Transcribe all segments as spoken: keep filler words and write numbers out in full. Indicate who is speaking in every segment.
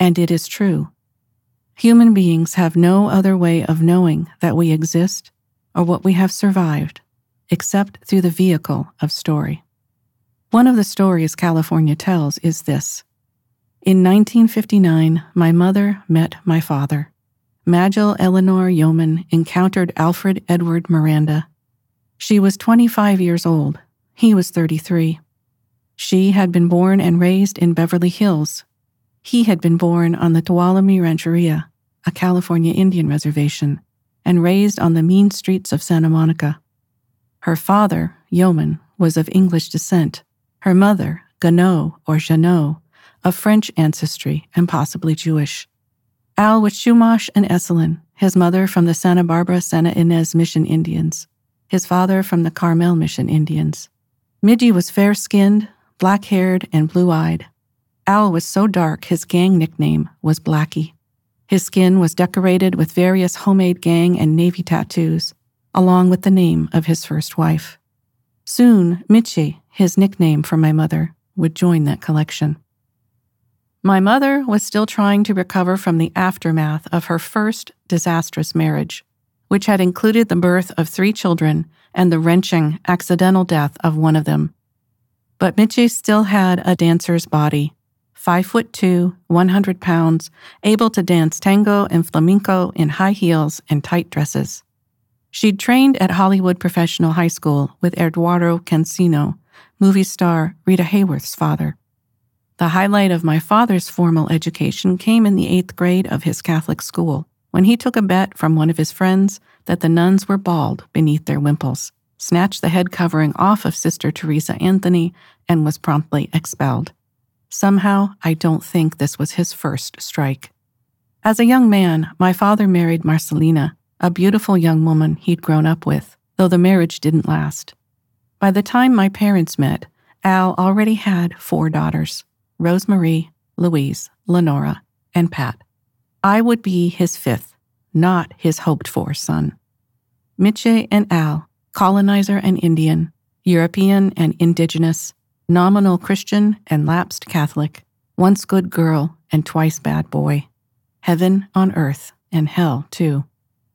Speaker 1: And it is true. Human beings have no other way of knowing that we exist or what we have survived, except through the vehicle of story. One of the stories California tells is this. In nineteen fifty-nine, my mother met my father. Majel Eleanor Yeoman encountered Alfred Edward Miranda. She was twenty-five years old. He was thirty-three. She had been born and raised in Beverly Hills. He had been born on the Tuolumne Rancheria, a California Indian reservation, and raised on the mean streets of Santa Monica. Her father, Yeoman, was of English descent. Her mother, Gano or Jeannot, of French ancestry and possibly Jewish. Al was Chumash and Esalen, his mother from the Santa Barbara Santa Ynez Mission Indians, his father from the Carmel Mission Indians. Midgie was fair-skinned, black-haired, and blue-eyed. Al was so dark his gang nickname was Blackie. His skin was decorated with various homemade gang and Navy tattoos, along with the name of his first wife. Soon, Mitchie, his nickname for my mother, would join that collection. My mother was still trying to recover from the aftermath of her first disastrous marriage, which had included the birth of three children and the wrenching, accidental death of one of them. But Mitchie still had a dancer's body, five foot two, one hundred pounds, able to dance tango and flamenco in high heels and tight dresses. She'd trained at Hollywood Professional High School with Eduardo Cancino, movie star Rita Hayworth's father. The highlight of my father's formal education came in the eighth grade of his Catholic school, when he took a bet from one of his friends that the nuns were bald beneath their wimples, snatched the head covering off of Sister Teresa Anthony, and was promptly expelled. Somehow, I don't think this was his first strike. As a young man, my father married Marcelina, a beautiful young woman he'd grown up with, though the marriage didn't last. By the time my parents met, Al already had four daughters, Rosemarie, Louise, Lenora, and Pat. I would be his fifth, not his hoped-for son. Mitchie and Al, colonizer and Indian, European and indigenous, nominal Christian and lapsed Catholic, once good girl and twice bad boy. Heaven on earth and hell, too.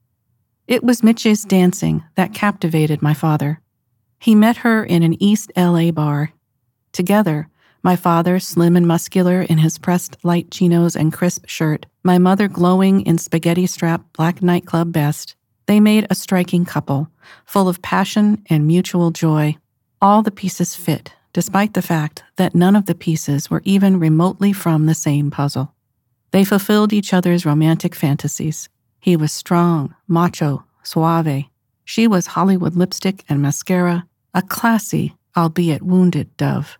Speaker 1: It was Mitchie's dancing that captivated my father. He met her in an East L A bar. Together, my father slim and muscular in his pressed light chinos and crisp shirt, my mother glowing in spaghetti-strapped black nightclub best, they made a striking couple, full of passion and mutual joy. All the pieces fit, despite the fact that none of the pieces were even remotely from the same puzzle. They fulfilled each other's romantic fantasies. He was strong, macho, suave. She was Hollywood lipstick and mascara, a classy, albeit wounded dove.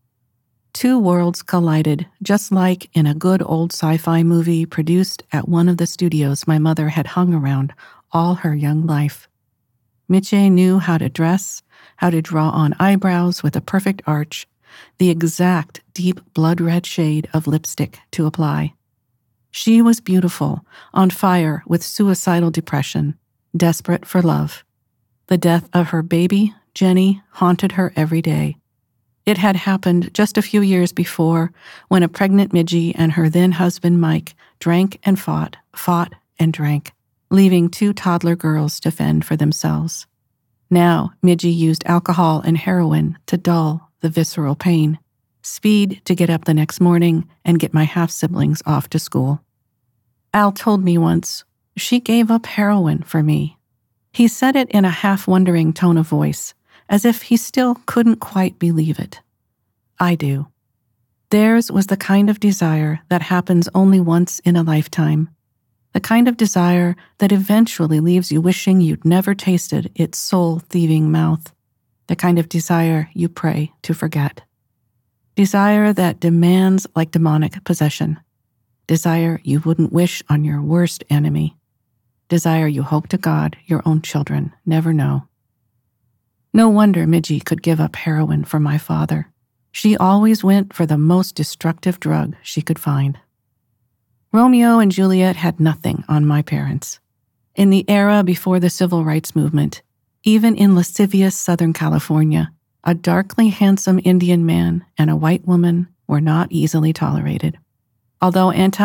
Speaker 1: Two worlds collided, just like in a good old sci-fi movie produced at one of the studios my mother had hung around all her young life. Mitchie knew how to dress, how to draw on eyebrows with a perfect arch, the exact deep blood-red shade of lipstick to apply. She was beautiful, on fire with suicidal depression, desperate for love. The death of her baby, Jenny, haunted her every day. It had happened just a few years before, when a pregnant Midgie and her then-husband Mike drank and fought, fought and drank, leaving two toddler girls to fend for themselves. Now, Midgie used alcohol and heroin to dull the visceral pain, speed to get up the next morning and get my half-siblings off to school. Al told me once, she gave up heroin for me. He said it in a half-wondering tone of voice, as if he still couldn't quite believe it. I do. Theirs was the kind of desire that happens only once in a lifetime, the kind of desire that eventually leaves you wishing you'd never tasted its soul-thieving mouth, the kind of desire you pray to forget. Desire that demands like demonic possession. Desire you wouldn't wish on your worst enemy. Desire you hope to God your own children never know. No wonder Midgie could give up heroin for my father. She always went for the most destructive drug she could find. Romeo and Juliet had nothing on my parents. In the era before the civil rights movement, even in lascivious Southern California, a darkly handsome Indian man and a white woman were not easily tolerated. Although anti